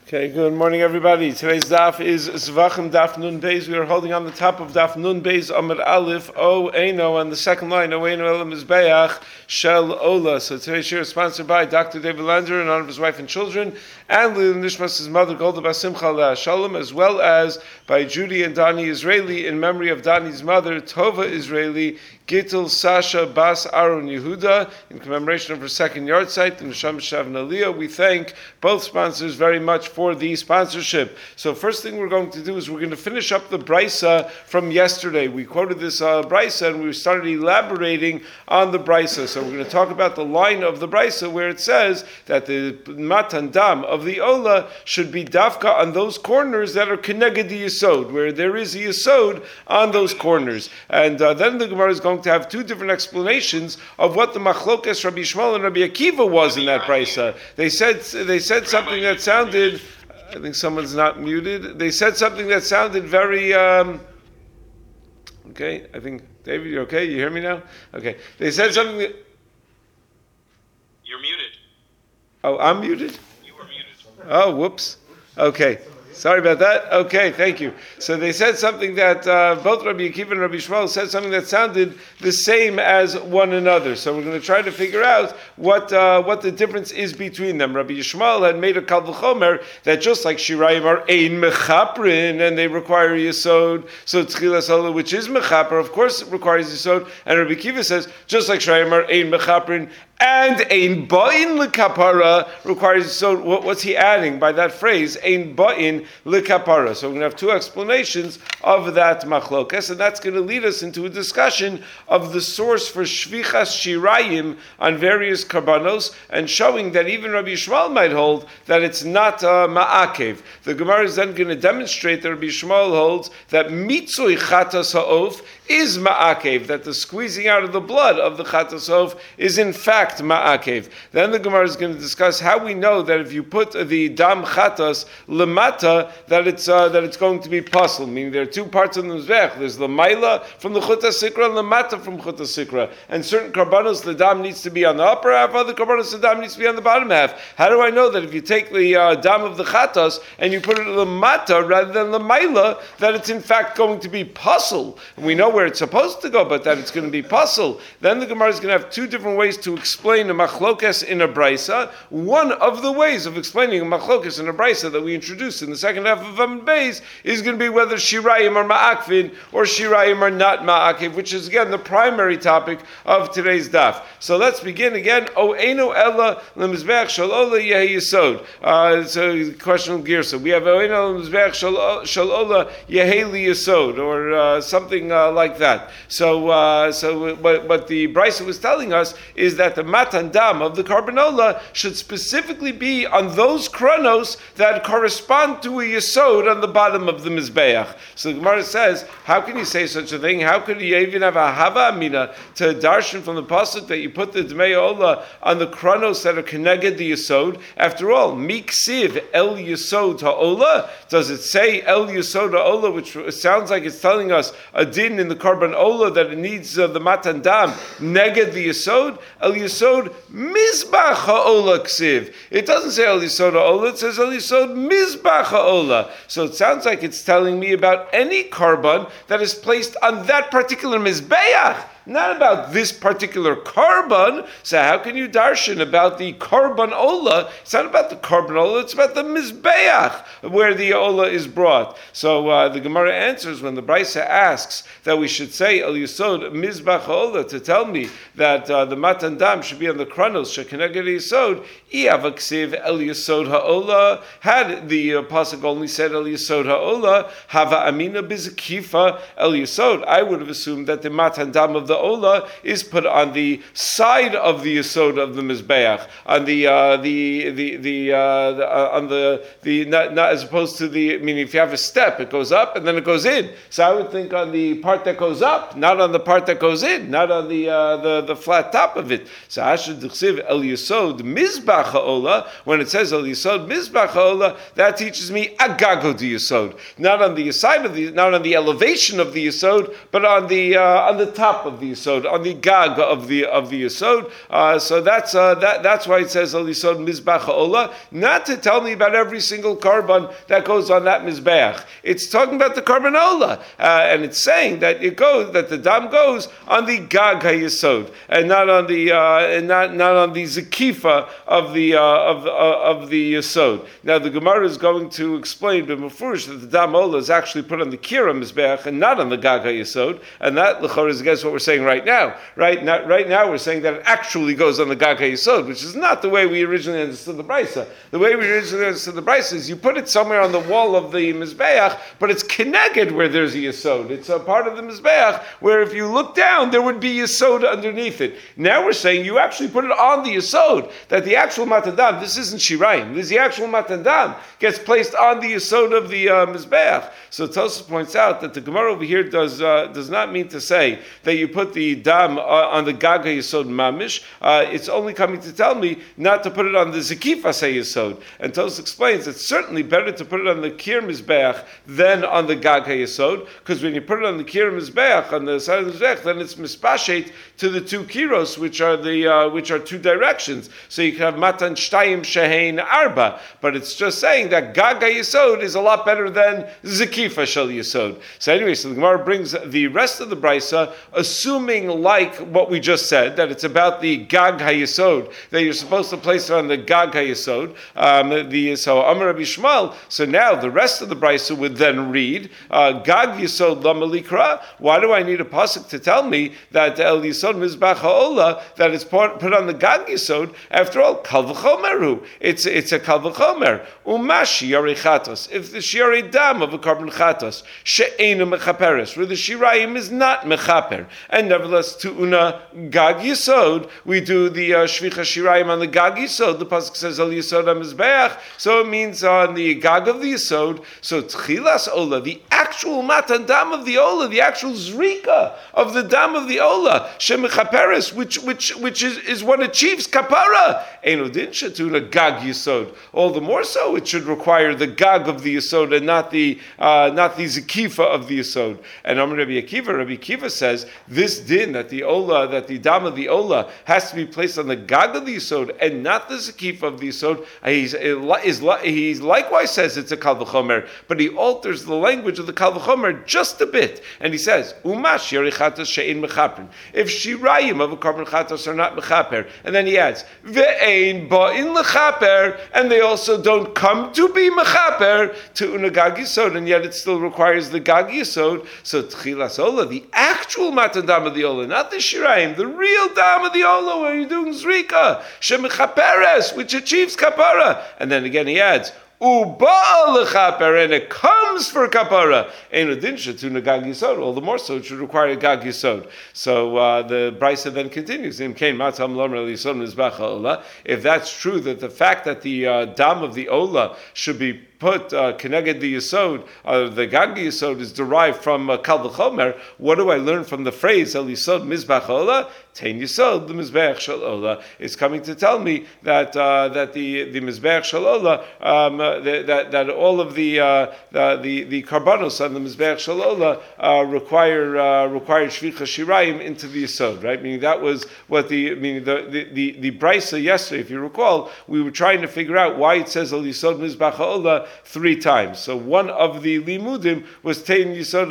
Okay, good morning, everybody. Today's daf is Zvachim Daf Nun Beis. We are holding on the top of Daf Nun Beis Amud Aleph O Eino on the second line O Eino El Mizbeach Shel Ola. So today's share is sponsored by Dr. David Lander in honor of his wife and children, and Lil Nishmas' mother Golda Basimcha Leah Shalom, as well as by Judy and Dani Israeli in memory of Dani's mother Tova Israeli Gittel Sasha Bas Aaron Yehuda in commemoration of her second yard site in Neshama Shavna Aliyah. We thank both sponsors very much for the sponsorship. So first thing we're going to do is we're going to finish up the Brisa from yesterday. We quoted this Brisa and we started elaborating on the Brisa. So we're going to talk about the line of the Brisa where it says that the Matan Dam of the Ola should be dafka on those corners that are Keneged Yesod, where there is a Yesod on those corners. And then the Gemara is going to have two different explanations of what the Machlokes Rabbi Yishmael and Rabbi Akiva was in that Brisa. They said something that sounded, I think someone's not muted. They said something that sounded very, okay, I think, David, you okay? You hear me now? Okay. They said something that... You're muted. Oh, I'm muted? You were muted. Oh, whoops. Okay. Sorry about that. Okay, thank you. So they said something that both Rabbi Akiva and Rabbi Yishmael said something that sounded the same as one another. So we're going to try to figure out what the difference is between them. Rabbi Yishmael had made a kal v'chomer that just like Shirayim are ein mechaprin and they require yesod, so tchilas ola, which is mechaper, of course it requires yesod. And Rabbi Akiva says just like Shirayim are ein mechaprin and ein ba'in lekapara requires. So what's he adding by that phrase? Ein ba'in lekapara. So we're going to have two explanations of that machlokas, and that's going to lead us into a discussion of the source for shvichas shirayim on various karbanos, and showing that even Rabbi Yishmael might hold that it's not ma'akev. The Gemara is then going to demonstrate that Rabbi Yishmael holds that mitzui chatas ha'of is ma'akev, that the squeezing out of the blood of the chatas ha'of is in fact ma'akev. Then the Gemara is going to discuss how we know that if you put the dam chatas lemata, that it's going to be puzzle. Meaning there are two parts of the mizbech. There's the maila from the chuta sikra and the mata from chuta sikra. And certain karbanos the dam needs to be on the upper half, other karbanos the dam needs to be on the bottom half. How do I know that if you take the dam of the chatas and you put it in the mata rather than the maila, that it's in fact going to be puzzle? And we know where it's supposed to go, but that it's going to be puzzle. Then the Gemara is going to have two different ways to explain a machlokes in a brisa. One of the ways of explaining a machlokes in a brisa that we introduced in the second half of Amud Beis is going to be whether shirayim are ma'akvin or shirayim are not ma'akiv, which is again the primary topic of today's daf. So let's begin again. O eino ella lemizbeach shel ola yehi yesod. So question of Girsa. We have O eino lemizbeach shel ola yehi yesod, or something like that. So what the Brisa was telling us is that the matan dam of the carbanola should specifically be on those kronos that correspond to a yesod on the bottom of the mizbeach. So the Gemara says, how can you say such a thing? How could you even have a hava amina to darshan from the pasuk that you put the dmei ola on the kronos that are connected the yesod? After all, miksiv el yesod ha'ola. Does it say el yesod ha'ola, which sounds like it's telling us a din in the karban ola that it needs the matan dam neged the yesod? El yesod mizbach ha'ola ksiv. It doesn't say el yesod ha'ola. It says el yesod mizbach ha'ola. So it sounds like it's telling me about any karban that is placed on that particular mizbeach, not about this particular karban. So how can you darshan about the karban ola? It's not about the karban ola, it's about the mizbeach where the ola is brought. So the Gemara answers when the Brisa asks that we should say el yesod mizbach ola to tell me that the matan dam should be on the kronos shekeneged yesod. Iavaksiv el yesod ha'ola. Had the pasuk only said el yesod ha'ola, hava amina bizakifa el yesod, I would have assumed that the matan dam of the ola is put on the side of the yesod of the mizbeach, on not as opposed to the, meaning if you have a step, it goes up and then it goes in. So I would think on the part that goes up, not on the part that goes in, not on the flat top of it. So Ashad Dichsiv El Yesod Mizbach Ha'ola, when it says El Yesod Mizbach Ha'ola, that teaches me Agago di Yesod, not on the side of the, not on the elevation of the Yesod, but on the top of of the Yisod, on the Gag of the Yisod. So that's why it says Al Yisod Mizbach Ha'olah, not to tell me about every single korban that goes on that Mizbeach. It's talking about the korban Olah, and it's saying that the dam goes on the Gag HaYisod, and not on the not on the Zekifa of the Yisod. Now the Gemara is going to explain to Mefurish that the dam Olah is actually put on the Kira Mizbeach and not on the Gag HaYisod, and that l'chor is against what we're saying right now. Right now we're saying that it actually goes on the Gag HaYisod, which is not the way we originally understood the Brisa. The way we originally understood the Brisa is you put it somewhere on the wall of the Mizbeach, but it's connected where there's a Yisod. It's a part of the Mizbeach where if you look down, there would be Yisod underneath it. Now we're saying you actually put it on the Yisod, that the actual Matadam, this isn't Shirayim, this is the actual Matadam, gets placed on the Yisod of the Mizbeach. So Tosfos points out that the Gemara over here does not mean to say that you put the dam on the Gag HaYisod mamish. It's only coming to tell me not to put it on the Zekifa HaYisod. And Tosfos explains it's certainly better to put it on the Kir Mizbeach than on the Gag HaYisod, because when you put it on the Kir Mizbeach, on the side of the Mizbeach, then it's mispashet to the two kiros, which are two directions. So you can have Matan Shtayim Shehein Arba, but it's just saying that Gag HaYisod is a lot better than Zekifa Shel Yisod. So anyway, so the Gemara brings the rest of the Brisa, assuming like what we just said, that it's about the Gag HaYisod, that you're supposed to place it on the Gag HaYisod. So Amar Rabbi Shmuel, so now the rest of the Brisa would then read, Gag Yisod Lama Likra. Why do I need a pasuk to tell me that El Yisod Mizbach HaOlah, that it's put on the Gag Yisod? After all, Kal V'chomeru. It's a Kal V'chomer. Umashi Yarei Chatos. If the Shiarei Dam of a korban Chatos, She'enu Mechaperes, where the Shirayim is not Mechaper, and nevertheless to Una Gag Yisod, we do the Shvicha Shirayim on the Gag Yisod. The pasuk says El Yisod HaMizbeach, so it means on the Gag of the Yisod. So Tchilas Olah, the actual Matan Dam of the Olah, the actual Zrika of the Dam of the Olah, Shemechaperes, which is what achieves Kapara. Eino Din Shetuna Gag Yisod. All the more so, it should require the Gag of the Yisod and not the Zekifa of the Yisod. And Amar Rabbi Akiva says this din that the Dam of the Olah has to be placed on the Gag of the Yisod and not the Zekifa of the Yisod. He likewise says it's a Kal V'chomer, but he alters the language of the Kal V'chomer just a bit, and he says Umash Yarei Chatos She'ein Mechaper. If Shirayim of a korban Chatos are not Mechaper, and then he adds Ve'ein Ba'in Lechaper, and they also don't come to be Mechaper to Una Gag Yisod, and yet it still requires the Gag Yisod. So Tchilas Olah, the actual Matan Dam of the Olah, not the Shirayim, the real Dam of the Olah, where you're doing Zrika, Shemechaperes, which achieves Kapara. And then again he adds Uba'al lechaper, and it comes for kapara. Ein udin shetuna Gag Yisod. All the more so, it should require a Gag Yisod. So the Brisa then continues. Im kein matam lomer Yisod mizbach ha'olah. If that's true, that the fact that the dam of the Olah should be put connected the Yisod, the Gag Yisod is derived from Kal V'chomer. What do I learn from the phrase El Yisod Mizbach Olah? Tein Yisod the Mizbeach Shel Olah. It's coming to tell me that the Mizbeach Shel Olah, that all of the karbanos on the Mizbeach Shel Olah required Shvicha Shirayim into the Yisod, right? Meaning that was what the Brisa yesterday, if you recall, we were trying to figure out why it says El Yisod Mizbach Olah 3 times. So one of the limudim was Tein Yisod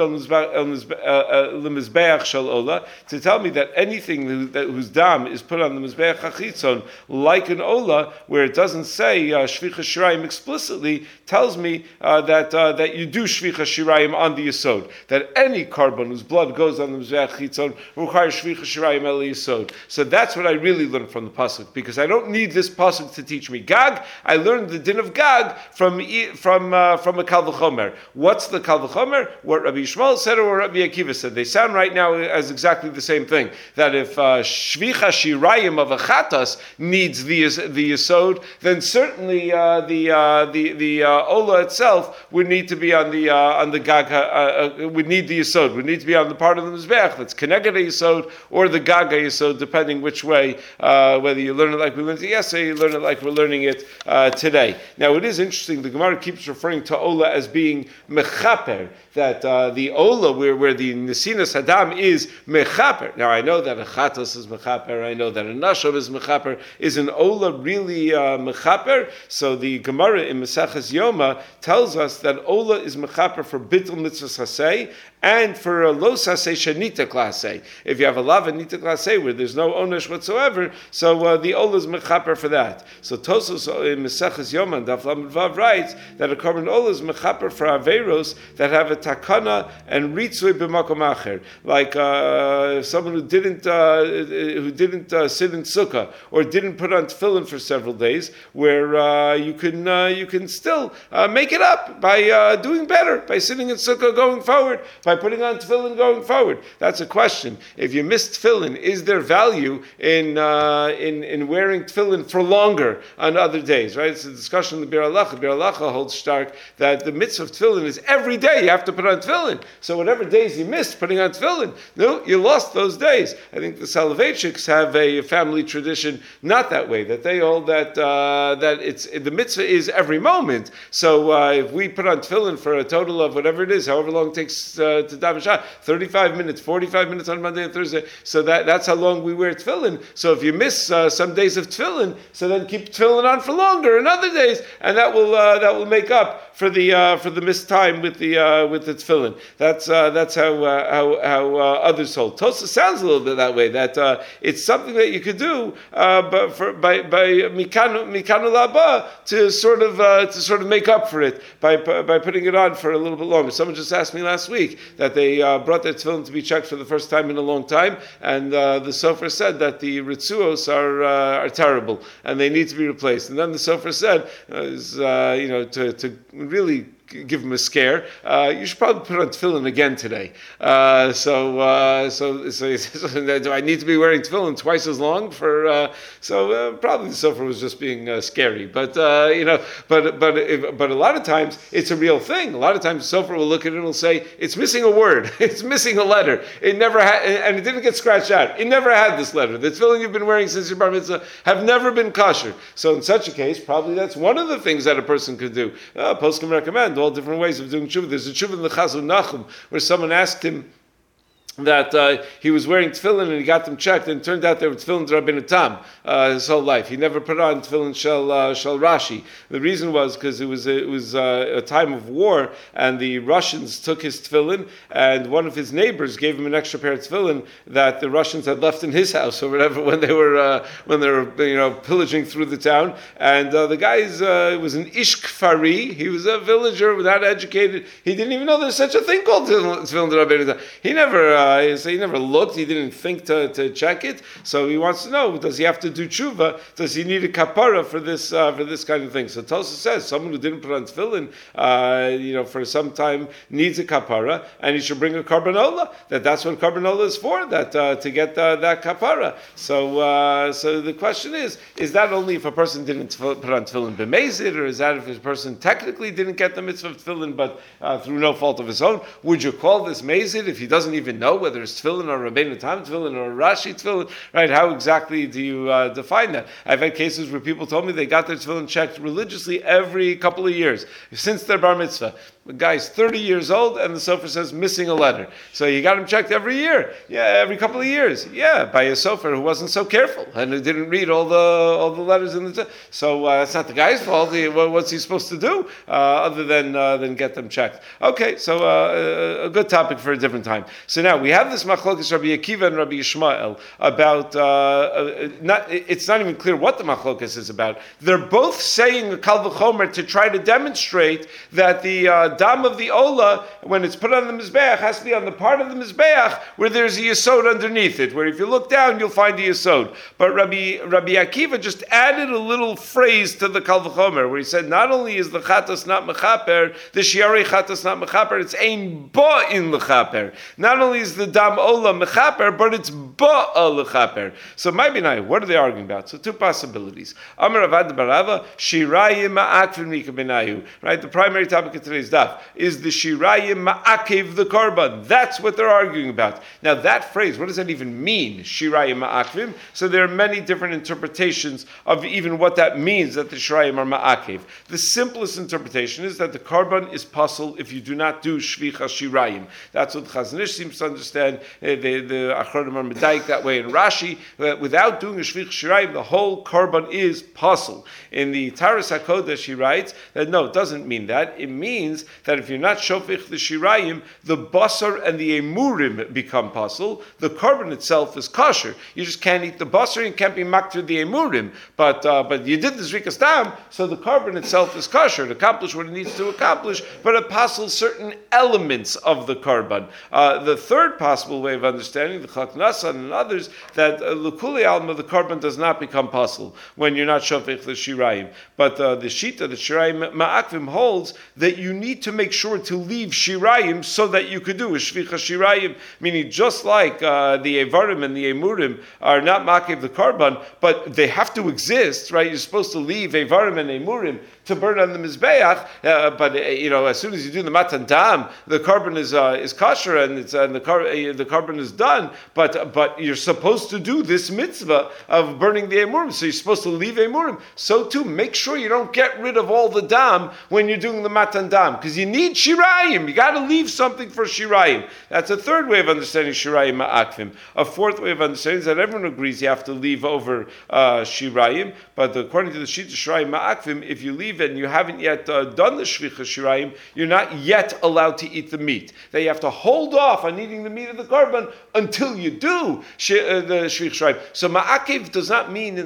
L'Mizbeach Shel Olah, to tell me that anything whose dam is put on the Mizbeach HaChitzon, like an Olah, where it doesn't say Shvicha Shirayim explicitly, tells me that you do Shvicha Shirayim on the Yisod. That any korban whose blood goes on the Mizbeach HaChitzon requires Shvicha Shirayim El Yisod. So that's what I really learned from the pasuk, because I don't need this pasuk to teach me Gag. I learned the din of Gag from a Kal V'chomer. What's the Kal V'chomer? What Rabbi Shmuel said or what Rabbi Akiva said? They sound right now as exactly the same thing. That if Shvicha Shirayim of a Chatas needs the Yisod, then certainly the the Ola itself would need to be on the Gag, would need the Yisod, would need to be on the part of the Mizbeach that's Keneged Yisod or the Gag Yisod, depending which way, whether you learn it like we learned it yesterday, you learn it like we're learning it today. Now it is interesting, the Gemara keeps referring to Ola as being Mechaper, that the Ola, where the Nesinas Hadam is Mechaper. Now I know that a Chatos is Mechaper, I know that a Nashov is Mechaper. Is an Ola really Mechaper? So the Gemara in Maseches Yoma tells us that Ola is Mechaper for Bittul Mitzvah Hasei and for a Lo Sasei Shanita Klasei. If you have a Lava Nita Klasei where there's no Onesh whatsoever, so the Ola is Mechaper for that. So Tosos in Maseches Yoma and Daf Lamed Vav writes that a Korban Ola is Mechaper for Averos that have a Takana and Ritzui B'makom Acher, like someone who didn't sit in Sukkah or didn't put on tefillin for several days, where you can still make it up by doing better, by sitting in Sukkah going forward, by putting on tefillin going forward. That's a question. If you missed tefillin, is there value in wearing tefillin for longer on other days? Right? It's a discussion in the Bir Halacha. Bir Halacha holds stark that the mitzvah of tefillin is every day you have to put on tefillin. So whatever days you missed putting on tefillin, no, you lost those days. I think the Soloveitchiks have a family tradition not that way, that they hold that it's the mitzvah is every moment. So if we put on tefillin for a total of whatever it is, however long it takes to daven Shach, 35 minutes, 45 minutes on Monday and Thursday, so that's how long we wear tefillin. So if you miss some days of tefillin, so then keep tefillin on for longer in other days, and that will make up for the missed time with the tefillin. That's how others hold. Tosa sounds a little bit that way. That it's something that you could do, but by mikanu laba to sort of make up for it by putting it on for a little bit longer. Someone just asked me last week that they brought their tefillin to be checked for the first time in a long time, and the sofer said that the ritzuos are terrible and they need to be replaced. And then the sofer said, to really give him a scare, you should probably put on tefillin again today. So do I need to be wearing tefillin twice as long for? Probably the sofer was just being scary. But a lot of times it's a real thing. A lot of times the sofer will look at it and will say it's missing a word, it's missing a letter. It never had, and it didn't get scratched out. It never had this letter. The tefillin you've been wearing since your bar mitzvah have never been kosher. So in such a case, probably that's one of the things that a person could do. Poskim recommend all different ways of doing tshuva. There's a tshuva in the Chazon Nachum where someone asked him that he was wearing tefillin and he got them checked, and it turned out they were tefillin Rabbeinu Tam his whole life. He never put on tefillin shel Rashi. The reason was because it was a time of war, and the Russians took his tefillin, and one of his neighbors gave him an extra pair of tefillin that the Russians had left in his house or whatever when they were pillaging through the town. And the guy was an Ishkfari. He was a villager, without educated. He didn't even know there's such a thing called tefillin Rabbeinu Tam. He never. So he never looked, he didn't think to check it, so he wants to know, does he have to do tshuva, does he need a kapara for this kind of thing? So Tosa says, someone who didn't put on tefillin, for some time needs a kapara, and he should bring a karbanola, that's what karbanola is for, to get that kapara. So the question is that only if a person didn't put on tefillin b'mezid, or is that if a person technically didn't get the mitzvah of tefillin, but through no fault of his own? Would you call this mezid if he doesn't even know whether it's tefillin or Rabbeinu Tam tefillin or Rashi tefillin, right? How exactly do you define that? I've had cases where people told me they got their tefillin checked religiously every couple of years, since their bar mitzvah. The guy's 30 years old, and the sofer says missing a letter. So you got him checked every year. Yeah, every couple of years. Yeah, by a sofer who wasn't so careful and who didn't read all the letters in the. So that's not the guy's fault. What's he supposed to do other than get them checked? Okay, so a good topic for a different time. So now we have this machlokes Rabbi Akiva and Rabbi Yishmael about. It's not even clear what the machlokes is about. They're both saying a kal v'chomer to try to demonstrate that the dam of the ola, when it's put on the mizbeach, has to be on the part of the mizbeach where there's a yesod underneath it, where if you look down, you'll find the yesod. But Rabbi Akiva just added a little phrase to the Kal V'chomer, where he said, not only is the chatas not mechaper, the shiarei chatas not mechaper, it's ein ba in lechaper. Not only is the dam ola mechaper, but it's ba lechaper. So what are they arguing about? So two possibilities. Amar Avad Barava, shirayim ma'akvim nika benayu. Right, the primary topic of today's daf is the shirayim ma'akev the korban. That's what they're arguing about. Now that phrase, what does that even mean? Shirayim ma'akvim. So there are many different interpretations of even what that means, that the shirayim are ma'akev. The simplest interpretation is that the korban is puzzle if you do not do shvicha shirayim. That's what Chazon Ish seems to understand. The Achronim are medayik that way in Rashi. Without doing a shvicha shirayim, the whole korban is puzzle. In the Taras HaKodesh, he writes that no, it doesn't mean that. It means that if you're not shofich the shirayim, the basar and the emurim become puzzle. The korban itself is kosher. You just can't eat the basar and can't be makter the emurim. But you did the zrikas dam, so the korban itself is kosher. It accomplishes what it needs to accomplish, but it puzzles certain elements of the korban. The third possible way of understanding, the Chak Nasan and others, that l'kuli alma, the korban does not become puzzle when you're not shofich the shirayim. But the shita, the shirayim ma'akvim, holds that you need to make sure to leave shirayim so that you could do a shvicha shirayim, meaning just like the evarim and the emurim are not ma'akev the korban, but they have to exist, right? You're supposed to leave evarim and emurim to burn on the mizbeach, but as soon as you do the matan dam, the korban is kosher and the korban is done. But you're supposed to do this mitzvah of burning the emurim, so you're supposed to leave emurim. So too, make sure you don't get rid of all the dam when you're doing the matan dam, because you need shirayim. You got to leave something for shirayim. That's a third way of understanding shirayim ma'akvim. A fourth way of understanding is that everyone agrees you have to leave over shirayim, but according to the shita shirayim ma'akvim, if you leave and you haven't yet done the shvicha shirayim, you're not yet allowed to eat the meat. That you have to hold off on eating the meat of the korban until you do the shvicha shirayim. So ma'akev does not mean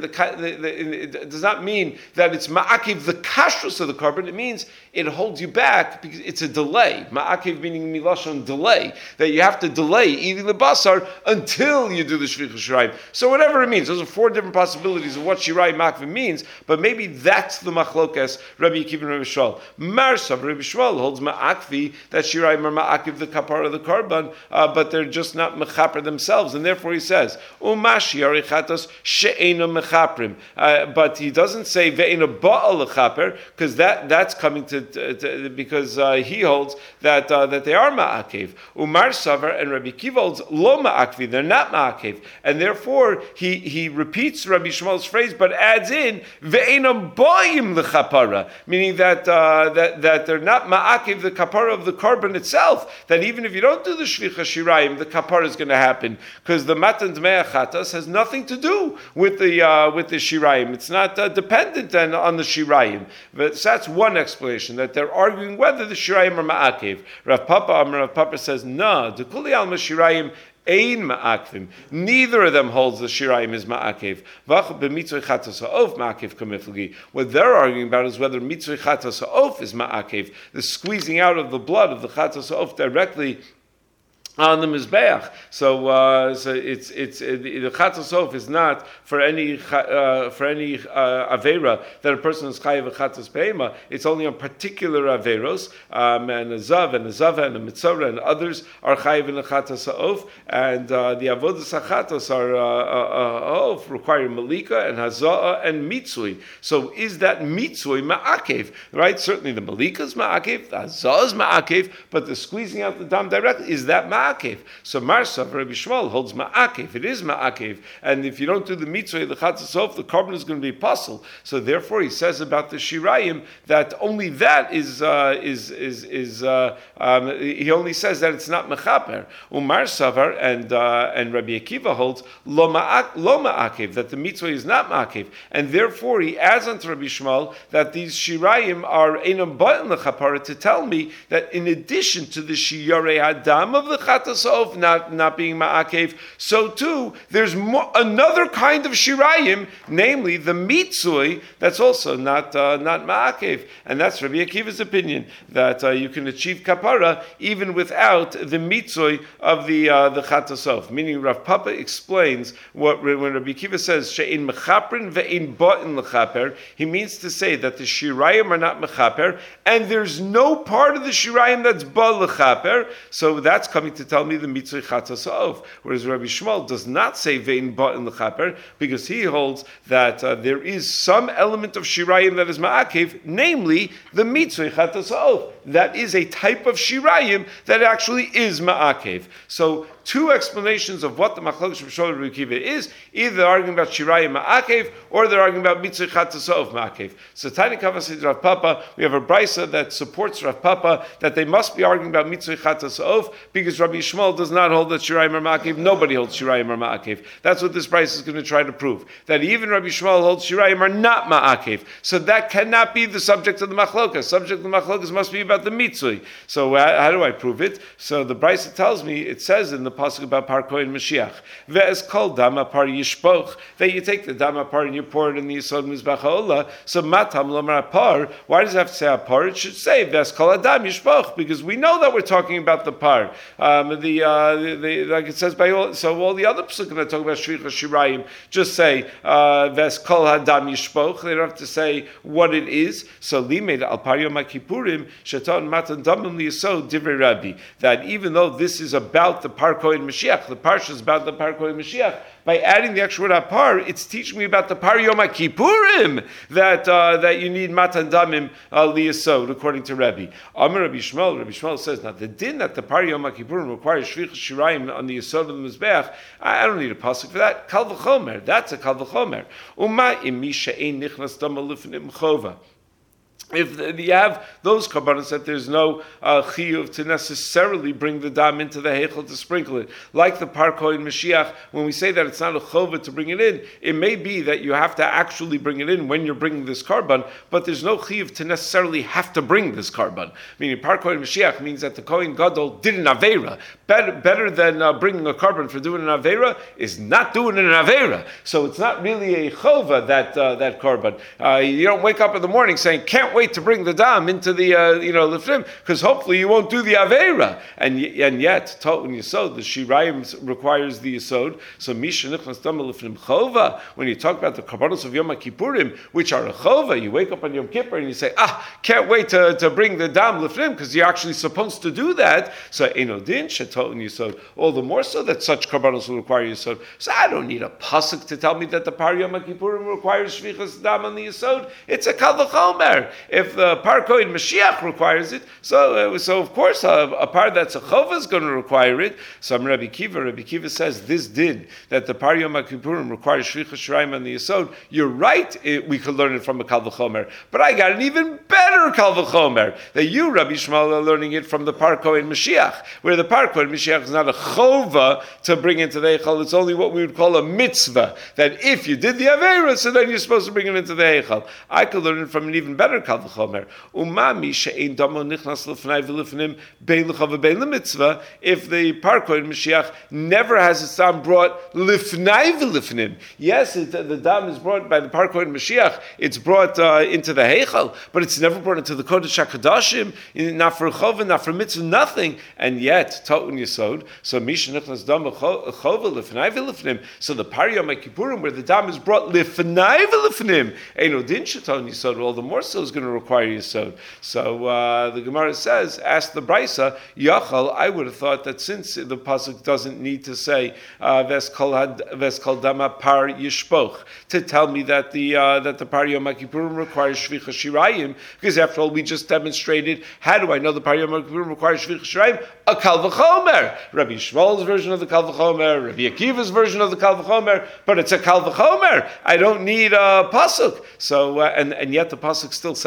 it does not mean that it's ma'akev the kashrus of the korban. It means it holds you back because it's a delay. Ma'akev meaning milashon delay, that you have to delay eating the basar until you do the shvicha shirayim. So whatever it means, those are four different possibilities of what shirayim ma'akvim means. But maybe that's the machlokas Rabbi Akiva and Rabbi Shmuel. Marsav Rabbi Shmuel holds ma'akvi that shirayim are ma'akiv the kapara of the korban, but they're just not mechaper themselves, and therefore he says umashi arichatos she'ena mechaprim. But he doesn't say ve'ena ba'al lechaper, because that's coming to because he holds that they are ma'akiv. Umar Savar and Rabbi Akiva holds lo ma'akvi, they're not ma'akiv, and therefore he repeats Rabbi Shmuel's phrase, but adds in ve'ena ba'im lechapara, meaning that they're not ma'akiv the kapara of the korban itself. That even if you don't do the shvicha shirayim, the kapara is going to happen, because the matan dmei chatas has nothing to do with the shirayim. It's not dependent on the shirayim. But so that's one explanation, that they're arguing whether the shirayim are ma'akiv. Rav Papa says no. The kuli alma shirayim ein ma'akvim. Neither of them holds the shirayim is ma'akev. What they're arguing about is whether mitzvah chatas ha'of is ma'akev, the squeezing out of the blood of the chatas ha'of directly on the mizbeach. So it's the chatas sof is not for any avera that a person is chayav a chatas behema. It's only on particular averos, and a zav and a zava and a mitzora and others are chayav in the chatas sof, and the avodas hachatas are require malika and hazaa and mitzui. So is that mitzui ma'akev? Right? Certainly the malika is ma'akev, the hazaa is ma'akev, but the squeezing out the dam directly, is that ma'akev? So Marsav Rabbi Shmuel holds ma'akev. It is ma'akev, and if you don't do the mitzvah, the chatzah sof, the korban is going to be puzzle. So therefore, he says about the shirayim that only that is he only says that it's not mechaper. Umar Savar and Rabbi Akiva holds lo ma'akev, that the mitzvah is not ma'akev, and therefore he adds unto Rabbi Shmuel that these shirayim are einam ba'in lechapara, to tell me that in addition to the shiyarei hadam of the chatas ha'of, not being ma'akev, so too there's another kind of shirayim, namely the mitzui, that's also not ma'akev, and that's Rabbi Akiva's opinion that you can achieve kapara even without the mitzui of the chatas ha'of. Meaning, Rav Papa explains when Rabbi Akiva says she'in mechaprin ve'in ba'in lechaper, he means to say that the shirayim are not mechaper, and there's no part of the shirayim that's ba lechaper. So that's coming to tell me the mitzvah chatas ha'of. Whereas Rabbi Shmuel does not say vein ba'in lechaper, because he holds that there is some element of shirayim that is ma'akev, namely the mitzvah chatas ha'of. That is a type of shirayim that actually is ma'akev. So two explanations of what the Machlokes of Shmuel and Rabbi Akiva is: either they're arguing about shirayim ma'akev, or they're arguing about mitzvah chatas ha'of ma'akev. So Tani Kava says Rav Papa, we have a brisa that supports Rav Papa that they must be arguing about mitzvah chatas ha'of, because Rabbi Shmuel does not hold that shirayim are ma'akev. Nobody holds shirayim are ma'akev. That's what this brisa is going to try to prove, that even Rabbi Shmuel holds shirayim are not ma'akev. So that cannot be the subject of the Machlokas. Subject of the Machlokas must be about the mitzvah. So how do I prove it? So the brisa tells me, it says in the pasuk about Par Kohen Mashiach, ve'es kol dama par yishpoch, that you take the dama par and you pour it in the Yisod Mizbach HaOlah. So matam lomar par, why does it have to say a par? It should say ve'es kol adam yishpoch, because we know that we're talking about the par. Like it says by all, so all the other pasukim that talk about shricha shirayim just say ve'es kol adam yishpoch. They don't have to say what it is. So limed al par yom kippurim sheton matan damim liyisod divrei Rabbi, that even though this is about the Par Kohen Mashiach, the parsha is about the Par Kohen Mashiach, by adding the extra word apar, it's teaching me about the Par Yom Kippurim that you need matan damim liyasod, according to Rabbi. Amar Rabbi Shmuel says, now the din that the Par Yom Kippurim requires shvicha shirayim on the yisod of the mizbeach, I don't need a pasuk for that. Kal v'chomer, that's a kal v'chomer. Uma im mi she'ein nichnas dam lifnim chova. If you have those karbanos that there's no chiyuv to necessarily bring the dam into the heichel to sprinkle it, like the Par Kohen Mashiach, when we say that it's not a chova to bring it in, it may be that you have to actually bring it in when you're bringing this karban, but there's no chiyuv to necessarily have to bring this karban. Meaning Par Kohen Mashiach means that the Kohen Gadol did an aveira. Better than bringing a karban for doing an aveira is not doing an aveira. So it's not really a chova that karban. You don't wake up in the morning saying, can't wait to bring the dam into the lifnim, because hopefully you won't do the aveira. And yet, when yisod, the shirayim requires the yisod. So misha nichnas dam lifnim chova. When you talk about the karbanos of Yom Kippurim, which are a chova, you wake up on Yom Kippur and you say, can't wait to bring the dam lifnim, because you're actually supposed to do that. So enodin shetot yisod. All the more so that such karbanos will require yisod. So I don't need a pasuk to tell me that the Par Yom Kippurim requires shvichas dam on the yisod. It's a kal v'chomer. If the Par Kohen Mashiach requires it, so of course a par that's a chova is going to require it. So Rabbi Kiva says this did that the Par Yom Kippurim requires shvichas shirayim on the yisod. You're right. We could learn it from a kal v'chomer, but I got an even better kal v'chomer that you, Rabbi Shmuel, are learning it from the Par Kohen Mashiach, where the Par Kohen Mashiach is not a chova to bring into the heichal. It's only what we would call a mitzvah. That if you did the avera, so then you're supposed to bring it into the heichal. I could learn it from an even better kal v'chomer. Umami she'ein damo nichnas lefnai v'lefnim bein l'chav v'bein l'mitzvah. If the Par Kohen Mashiach never has its dam brought lifnai v'lefnim, yes, the dam is brought by the Par Kohen Mashiach. It's brought into the heichal, but it's never brought into the kodesh hakadashim, not for chova, not for mitzvah, nothing. And yet ta'un yisod. So misha nichnas dam chova lifnai v'lefnim. So the Par Yom Kippurim, where the dam is brought lifnai v'lefnim, eino din she'ta'un yisod. All the more so is going to require yisod. So the Gemara says, ask the brisa, yachal, I would have thought that since the pasuk doesn't need to say ves kol dama par yishpoch to tell me that the Par Yom Kippurim requires shvicha shirayim, because after all we just demonstrated, how do I know the Par Yom Kippurim requires shvicha shirayim? A kal v'chomer. Rabbi Shmuel's version of the kal v'chomer, Rabbi Akiva's version of the kal v'chomer, but it's a kal v'chomer. I don't need a pasuk. So and yet the pasuk still says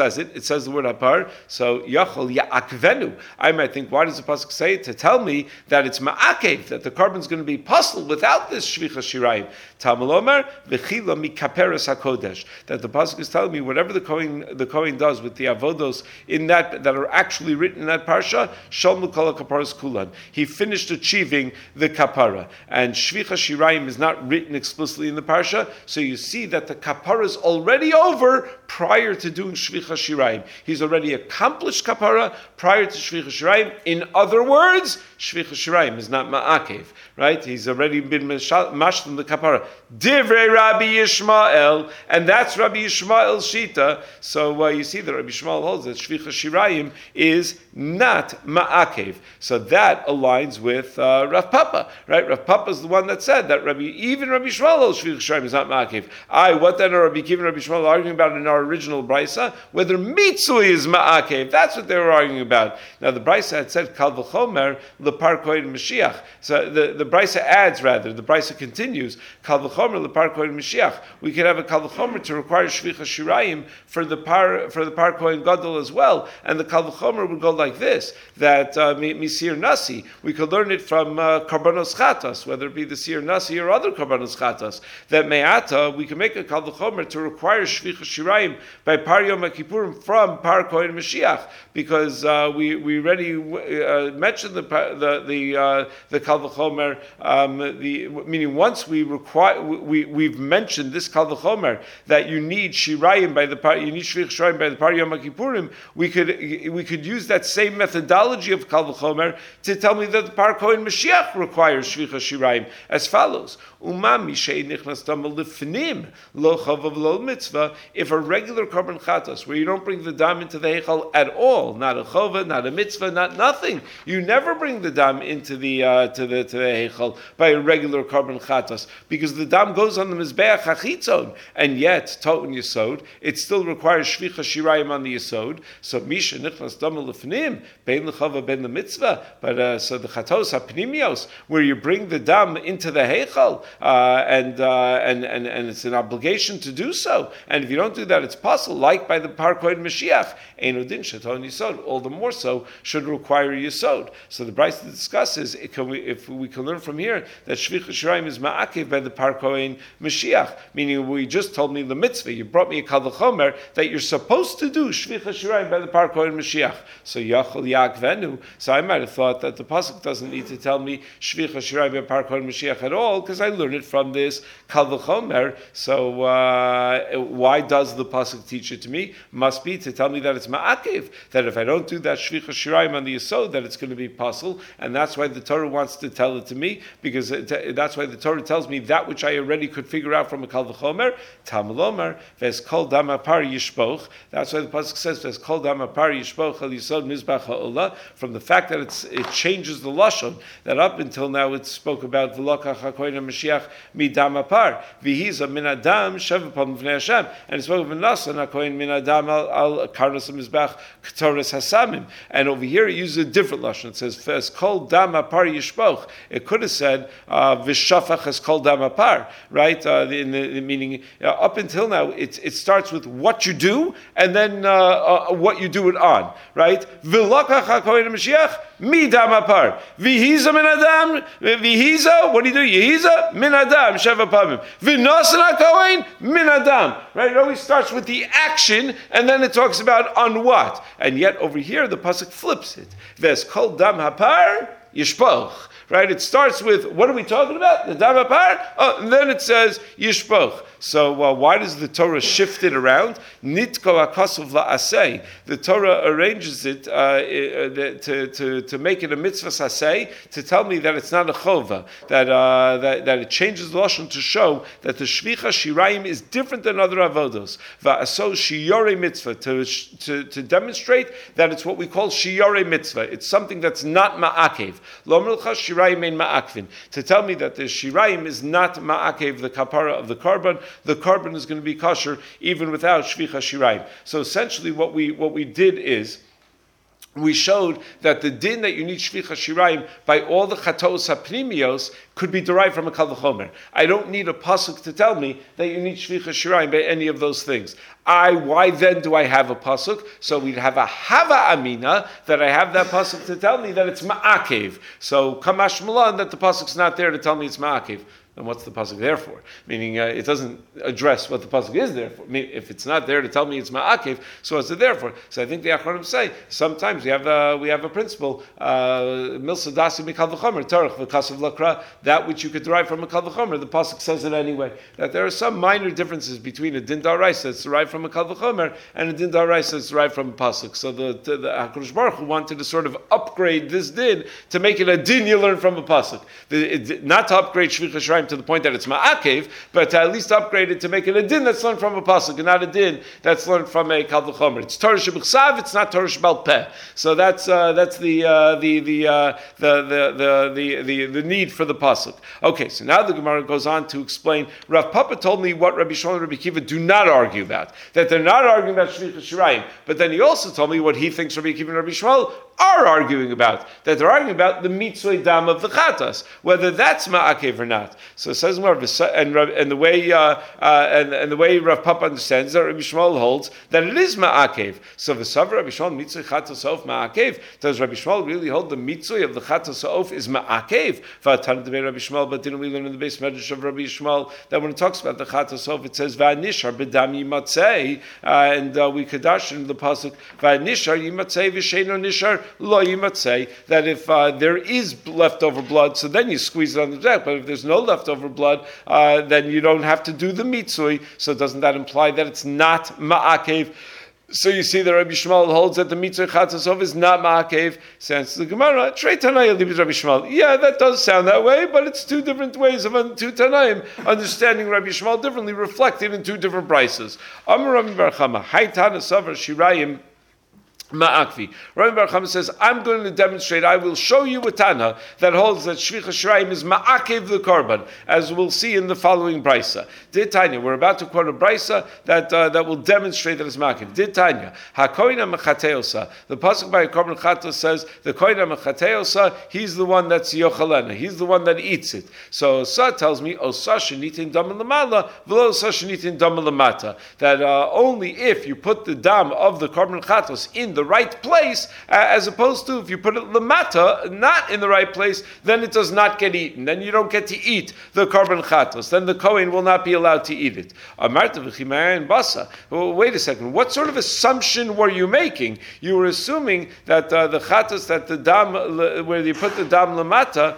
says it. It says the word hapar. So yachol ya'akvenu. I might think, why does the pasuk say it? To tell me that it's ma'akev, that the carbon is going to be puzzled without this shvicha shirayim. Talmud Omer v'chila mikaperes hakodesh. That the pasuk is telling me whatever the Kohen does with the avodos in that are actually written in that parsha, shalmu kol kaparas kulan. He finished achieving the kapara, and shvicha shirayim is not written explicitly in the parsha. So you see that the kapara is already over prior to doing shvicha shirayim. He's already accomplished kapara prior to shvicha shirayim. In other words, shvicha shirayim is not ma'akev, right? He's already been mashlim the kapara. Divrei Rabbi Yishmael, and that's Rabbi Yishmael's shita. So you see that Rabbi Yishmael holds that shvicha shirayim is not ma'akev. So that aligns with Rav Papa, right? Rav Papa is the one that said that even Rabbi Yishmael holds shvicha shirayim is not ma'akev. What then are Rabbi Kiva and Rabbi Yishmael arguing about in our original brisa? Whether mitzui is ma'akev. That's what they were arguing about. Now the brisa had said kal v'chomer lepar kohen Mashiach. So the brisa adds, rather, the brisa continues, kal v'chomer lepar kohen Mashiach. We could have a kal v'chomer to require shvicha shirayim for the par kohen gadol as well, and the kal v'chomer would go like this: that misir nasi, we could learn it from karbanos chatas, whether it be the sir nasi or other karbanos chatas. That me'ata we can make a kal v'chomer to require shvicha shirayim by par yom kippurim from par kohen Mashiach, because we already mentioned the kal v'chomer. Meaning once we've mentioned this kal v'chomer that you need shirayim by the par yom kippurim. We could use that same methodology of kal v'chomer to tell me that the par kohen Mashiach requires shvicha shirayim as follows: Umam mishei nichnas dam lifnim lo chavav lo mitzvah. If a regular korban chatas where you don't bring the dam into the heichal at all, not a chova, not a mitzvah, not nothing, you never bring the dam into the heichal by a regular korban chatas, because the dam goes on the mizbeach hachitzon, and yet to'un yesod, it still requires shvicha shirayim on the yesod. So misha nichnas dam lifnim bein lechava ben the mitzvah, but so the chatos hapnimios where you bring the dam into the heichal, and it's an obligation to do so. And if you don't do that, it's possible, like by the par kohen Mashiach, Einodin Shaton Yisod, all the more so should require Yisod. So the Brisa discusses if we can learn from here that Shvicha Shirayim is ma'akev by the par kohen Mashiach, meaning we just told me the mitzvah, you brought me a kal v'chomer that you're supposed to do Shvicha Shirayim by the par kohen Mashiach. So Yachol Ya'akvenu. So I might have thought that the pasuk doesn't need to tell me Shvicha Shirayim by par kohen Mashiach at all, because I learned it from this kal v'chomer. So why does the pasuk teach it to me? Must be to tell me that it's ma'akev, that if I don't do that shvicha shirayim on the yesod, that it's going to be puzzle, and that's why the Torah wants to tell it to me, because that's why the Torah tells me that which I already could figure out from a kal v'chomer. Talmud Omer ves kol dam apar yishpoch. That's why the pasuk says ves kol dam apar yishpoch al yesod mizbach ha'olah. From the fact that it changes the lashon, that up until now it spoke about v'lokach hakohen Mashiach midam apar v'hiza min adam shav upon v'nei Hashem, and it spoke of v'nasan hakohen min adam al karnos mizbach k'toras hasamim. And over here it uses a different lashon. It says ves kol dam apar yishpoch. It could have said v'shafach has kol dam apar, right? In the meaning up until now it starts with what you do and then what you do it on, right? V'lokach hakohen Mashiach midam apar v'hiza min adam v'hiza. What do you do? Yehiza min adam sheva pamim v'nasan hakohen min adam. Right? It always starts with the action and then it talks about on what. And yet over here the pasuk flips it. Ves kol dam hapar yishpoch. Right? It starts with, what are we talking about? The dam hapar? Oh, and then it says yishpoch. So why does the Torah shift it around? Nitko hakasuv la'aseh. The Torah arranges it to make it a mitzvah saseh, to tell me that it's not a chova, that it changes the lashon to show that the shvicha shirayim is different than other avodos. Va'aso shiyore mitzvah, to demonstrate that it's what we call shiyore mitzvah. It's something that's not ma'akev. Lo melcha shirayim ein ma'akvin. To tell me that the shirayim is not ma'akev, the kapara of the korban. The korban is going to be kosher even without shvicha shirayim. So essentially, what we did is we showed that the din that you need shvicha shirayim by all the chatos hapnimios could be derived from a kal v'chomer. I don't need a pasuk to tell me that you need shvicha shirayim by any of those things. Why then do I have a pasuk? So we'd have a hava amina that I have that pasuk to tell me that it's ma'akev. So kamash malan that the pasuk's not there to tell me it's ma'akev. Then what's the pasuk there for? Meaning it doesn't address what the pasuk is there for. I mean, if it's not there to tell me it's ma'akev, so what's it there for? So I think the Achronim say sometimes we have a principle milsa dasi mikal v'chomer tarach v'kasav lakra, that which you could derive from a kal v'chomer. The pasuk says it anyway. That there are some minor differences between a din daraisa that's derived from a kal v'chomer and a din daraisa that's derived from a pasuk. So the HaKadosh Baruch Hu wanted to sort of upgrade this din to make it a din you learn from a pasuk. Not to upgrade shvicha shraim to the point that it's ma'akev, but to at least upgrade it to make it a din that's learned from a pasuk and not a din that's learned from a kal v'chomer. It's Torah sheb'chsav, it's not Torah shebal peh. So that's the need for the pasuk. Okay, so now the Gemara goes on to explain. Rav Papa told me what Rabbi Shmuel and Rabbi Kiva do not argue about. That they're not arguing about shvicha shirayim, but then he also told me what he thinks Rabbi Kiva and Rabbi Shmuel are arguing about. That they're arguing about the mitzvah dam of the chatas, whether that's ma'akev or not. So it says more, and the way Rav Papa understands that Rabbi Shmuel holds that it is ma'akev. So v'sav Rabbi Shmuel mitzvah chatas of ma'akev. Does Rabbi Shmuel really hold the mitzvah of the chatas of is ma'akev? V'atan debei Rabbi Shmuel, but didn't we learn in the base medrash of Rabbi Shmuel that when it talks about the chatas of, it says v'anishar b'dam yimatzei, and we kadash in the pasuk v'anishar yimatzei v'sheino nishar lo yimatzei, that if there is leftover blood, so then you squeeze it on the deck. But if there's no leftover blood, then you don't have to do the mitzvah. So doesn't that imply that it's not ma'akev? So you see that Rabbi Shmuel holds that the mitzvah chatzasov is not ma'akev. Says the Gemara, Trei Tanai Libis Rabbi Shmuel. Yeah, that does sound that way, but it's two different ways of two Tanaim understanding Rabbi Shmuel differently, reflected in two different prices. Amar Rabbi Bar Chama, Hai Tana Savar Shirayim Ma'akvi. Rabbi Bar Chama says, I'm going to demonstrate, I will show you a Tana that holds that Shvicha Shirayim is Ma'akev the Korban, as we'll see in the following Brisa. Did Tanya, we're about to quote a Brisa that will demonstrate that it's Ma'akev. Did Tanya, HaKoina Mechateosa, the Pasuk by Korban Chata says, the Koina Mechateosa, he's the one that's Yochalena, he's the one that eats it. So Sa tells me, Osa Shenitin Dam Lamala, V'lo Osa Shenitin Dam Lamata, that only if you put the dam of the Korban Chatos in the right place, as opposed to if you put it lamata, not in the right place, then it does not get eaten. Then you don't get to eat the korban chatos. Then the kohen will not be allowed to eat it. Amarta v'chimayin basa. Well, wait a second. What sort of assumption were you making? You were assuming that the chatos, that the dam, where you put the dam lamata,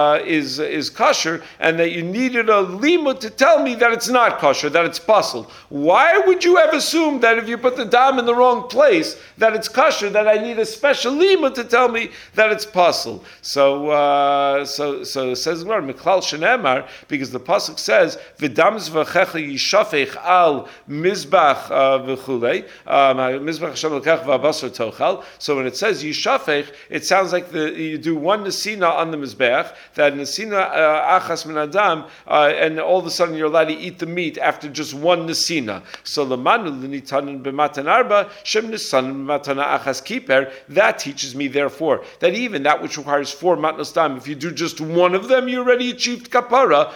is kosher, and that you needed a limud to tell me that it's not kosher, that it's puzzled. Why would you have assumed that if you put the dam in the wrong place, that it's kosher, that I need a special lima to tell me that it's puzzle? So it says Miklal Shenemar, because the pasuk says V'dam zvachecha yishafech al mizbach v'chulei mizbach Hashem lekach v'abasar tochal. So when it says yishafech, it sounds like you do one nesina on the mizbech, that nesina achas min adam, and all of a sudden you're allowed to eat the meat after just one nesina. So lemanu l'nitanin b'matan arba shem nisanin b'matan achas kiper. That teaches me, therefore, that even that which requires 4 matnos dam, if you do just one of them, you already achieved kapara.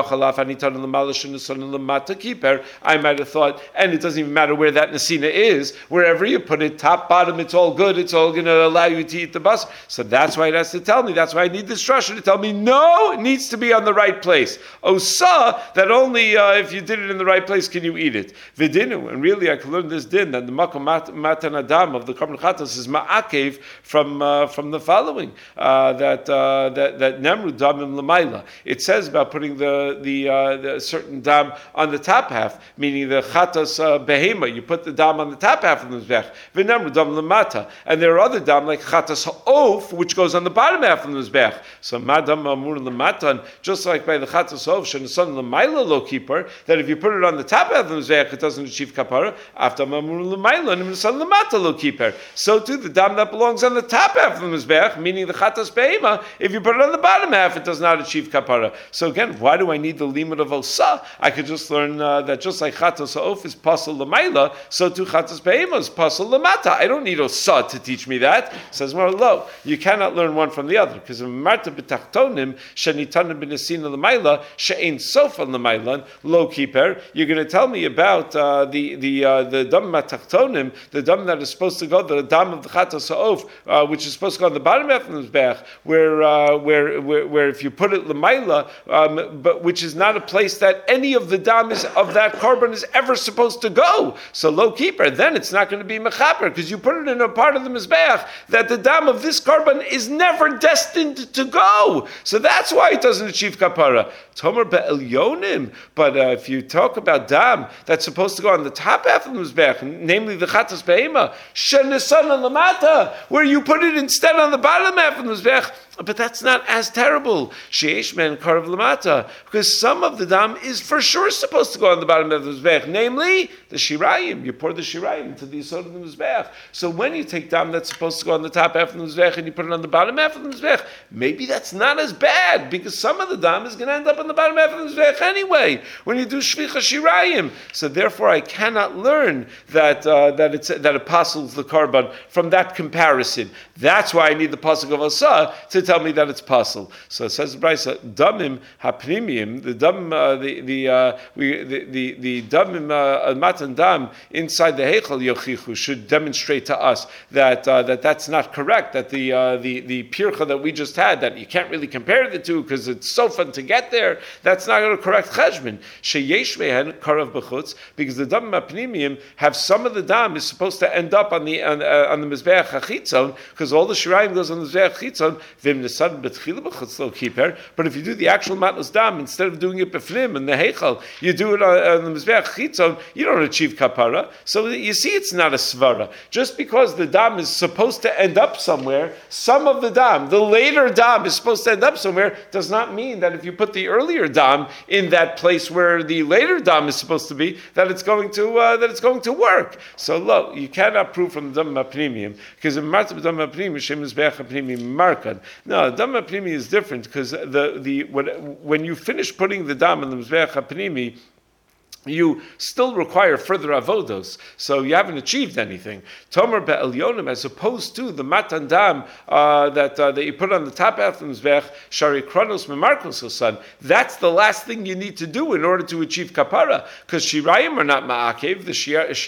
I might have thought, and it doesn't even matter where that nesina is, wherever you put it, top, bottom, it's all good, it's all going to allow you to eat the bus. So that's why it has to tell me, that's why I need this Rasha to tell me, no, it needs to be on the right place. Osa, that only if you did it in the right place can you eat it. Vidinu, and really I can learn this din, that the makom matan adam of the Korban Chatas is ma'akev from the following, that nemru damim l'mayla. It says about putting the certain dam on the top half, meaning the chatas behema. You put the dam on the top half of the mizbech. V'nemru dam l'mata, and there are other dam like chatas ha'of, which goes on the bottom half of the mizbech. So madam amur l'matan, just like by the chatas ha'of shenesan l'mayla lo keeper, that if you put it on the top half of the mizbech, it doesn't achieve kapara. After amur l'mayla nenesan l'mata lo keeper. keeper. So too the dam that belongs on the top half of the mizbeach, meaning the chatas be'ema, if you put it on the bottom half, it does not achieve kapara. So again, why do I need the limit of osa? I could just learn that just like chatas ha'of is pasal l'mayla, so too chatas be'ema is pasal l'mata. I don't need osa to teach me that. Says more low. You cannot learn one from the other because marta b'tachtonim shenitanim b'nesina l'mayla she'ein sofa l'maylan low keeper. You're going to tell me about the dam matachtonim, the dam that is supposed to go, the dam of the chatas ha'of, which is supposed to go on the bottom half of the mizbeach, where if you put it l'mayla, but which is not a place that any of the dam of that korban is ever supposed to go. So low keeper, then it's not going to be mechaper because you put it in a part of the mizbeach that the dam of this korban is never destined to go. So that's why it doesn't achieve kapara. Tomer be'elyonim. But if you talk about dam that's supposed to go on the top half of the mizbeach, namely the chatas be'ema, shenesana lamata, where you put it instead on the bottom half of the mizbeach. But that's not as terrible. Sheish men karav lamata, because some of the dam is for sure supposed to go on the bottom of the mizbeach, namely the shirayim. You pour the shirayim into the yisod of the mizbeach. So when you take dam that's supposed to go on the top half of the mizbeach and you put it on the bottom half of the mizbeach, maybe that's not as bad because some of the dam is going to end up on the bottom half of the mizbeach anyway when you do shvicha shirayim. So therefore, I cannot learn that it apostles the korban from that comparison. That's why I need the pasuk of Asa to tell me that it's possible. So it says the Brisa, damim hapnimim, the dam, the damim matan dam inside the heichal yochichu should demonstrate to us that that's not correct. That the pircha that we just had, that you can't really compare the two because it's so fun to get there. That's not going to correct cheshbon. Sheyesh mehen karav b'chutz, because the damim hapnimim have some of the dam is supposed to end up on the mizbeach hachitzon, because all the shirayim goes on the mizbeach hachitzon. But if you do the actual matnos dam, instead of doing it b'fnim in the heichal, you do it on the mizbeach chitzon, you don't achieve kapara. So you see, it's not a svara. Just because the dam is supposed to end up somewhere, some of the dam, the later dam is supposed to end up somewhere, does not mean that if you put the earlier dam in that place where the later dam is supposed to be, that it's going to work. So look, you cannot prove from the dam apnimium, because in martab dam apnimium shem mizbeach apnimium markan. No, dam apnimi is different because when you finish putting the dam in the mizbeach apnimi, you still require further avodos, so you haven't achieved anything. Tomer be'elyonim, as opposed to the matan dam that you put on the top half of the mizbeach, shari kronos memarkos son. That's the last thing you need to do in order to achieve kapara, because shirayim are not ma'akev. The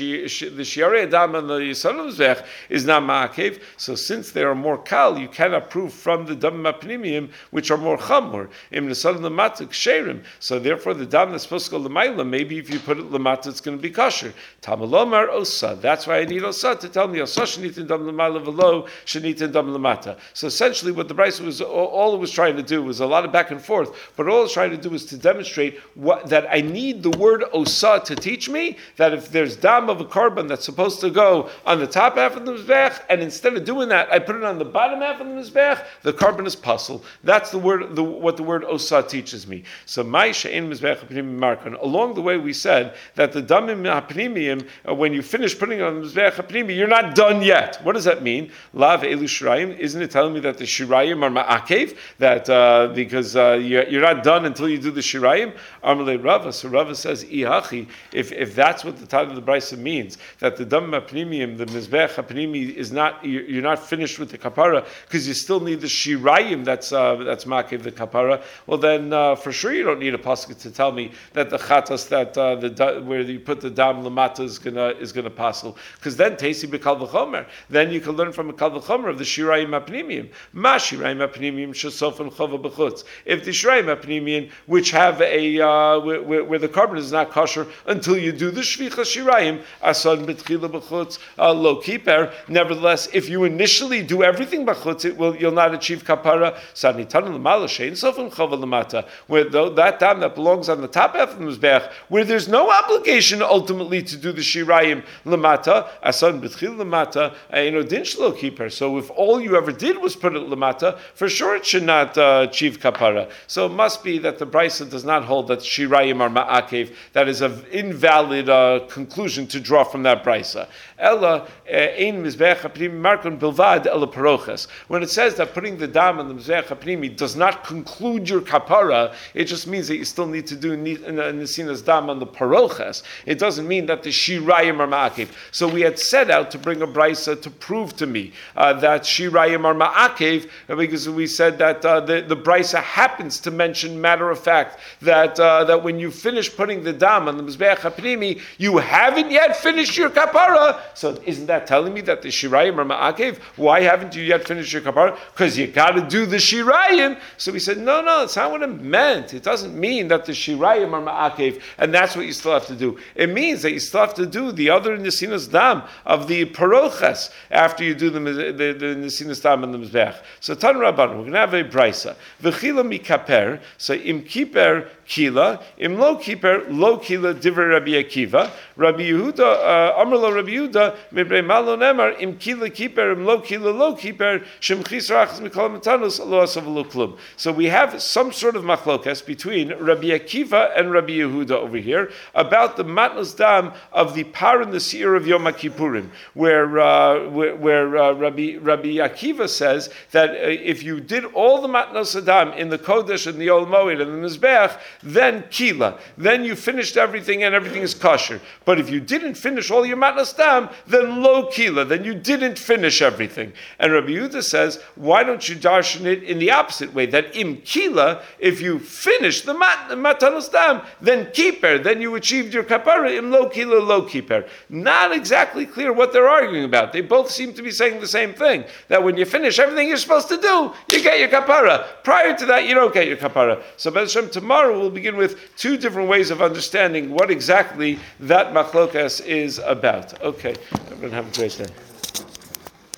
shiarei dam on the yisod of the mizbeach is not ma'akev. So since they are more kal, you cannot prove from the dam mapnimim, which are more chamor. Im nesod lematuk sherim. So therefore, the dam that's supposed to go l'mayla, maybe if you put it lamata, it's going to be kosher. Tamalomar osa. That's why I need osa to tell me osa shenitin dam lamala v'lo shenitin dam lamata. So essentially, what the Brisa was all it was trying to do was a lot of back and forth, but all it's trying to do was to demonstrate that I need the word osa to teach me that if there's dam of a korban that's supposed to go on the top half of the mizbeach, and instead of doing that, I put it on the bottom half of the mizbeach, the korban is puzzle. That's the word. What the word osa teaches me. So my she'en mizbeach apnimim markan. Along the way, we said that the damim hapnimiyim, when you finish putting it on the mizbeach hapnimi, you're not done yet. What does that mean? Lav elu shirayim. Isn't it telling me that the shirayim are ma'akev? That because you're not done until you do the shirayim? Amalei Rava. So Rava says, ihachi. If that's what the title of the Brisa means, that the damim hapnimiyim, the mizbeach hapnimi is not, you're not finished with the kapara because you still need the shirayim that's ma'akev the kapara. Well, then for sure you don't need a pasuk to tell me that the chatas that where you put the dam lamata is gonna passel, because then teisi bekal v'chomer. Then you can learn from a kal v'chomer of the shirayim apnimiyim. Ma shirayim apnimiyim shesofan chova b'chutz. If the shirayim apnimiyim, which have a where the korban is not kosher until you do the shvicha shirayim, asan b'tchila b'chutz lo kiper. Nevertheless, if you initially do everything b'chutz, you'll not achieve kapara. Sanitan l'mala shein sofan chova lamata. Where that dam that belongs on the top half of the mizbeach, where there's no obligation ultimately to do the shirayim lamata, asan b'tchil lamata, din shelo keeper. So if all you ever did was put it lamata, for sure it should not achieve kapara. So it must be that the Brisa does not hold that shirayim are ma'akev. That is an invalid conclusion to draw from that Brisa. Ella ein mizbeach hapnimi markon bilvad ela paroches. When it says that putting the dam on the mizbeach hapnimi does not conclude your kapara, it just means that you still need to do nesinas dam on the paroches. It doesn't mean that the shirayim are ma'akev. So we had set out to bring a brisa to prove to me that shirayim are ma'akev, because we said that the brisa happens to mention, matter of fact, that when you finish putting the dam on the mizbeach hapnimi, you haven't yet finished your kapara. So isn't that telling me that the shirayim are ma'akev? Why haven't you yet finished your kapara? Because you got to do the shirayim. So we said, no, it's not what it meant. It doesn't mean that the shirayim are ma'akev, and that's what you still have to do. It means that you still have to do the other nesinas dam of the paroches after you do the nesinas dam on the mizbeach. So Tan Rabban, we're going to have a brisa. V'chila mikaper. So im kiper kila, im lo kiper lo kila divrei Rabbi Akiva. Rabbi Yehuda Amar lo Rabbi Yehuda mibrei malo nemar im kila kiper im lo kiper shemchis rachas mikol matanos lo asav lo klum. So we have some sort of machlokas between Rabbi Akiva and Rabbi Yehuda over here about the matnos dam of the par and the seir of Yom Kippurim, where Rabbi Akiva says that if you did all the matnos dam in the kodesh and the Ol Moed and the mizbeach, then kila, then you finished everything and everything is kosher. But if you didn't finish all your matnas dam, then lo kila, then you didn't finish everything. And Rabbi Yehuda says, why don't you darshan it in the opposite way, that im kila, if you finish the matanos dam, then kiper, then you achieved your kapara, im lo kiper. Not exactly clear what they're arguing about. They both seem to be saying the same thing, that when you finish everything you're supposed to do, you get your kapara. Prior to that, you don't get your kapara. So Be'ez Hashem, tomorrow we'll begin with two different ways of understanding what exactly that machlokas is about. Okay, everyone have a great day.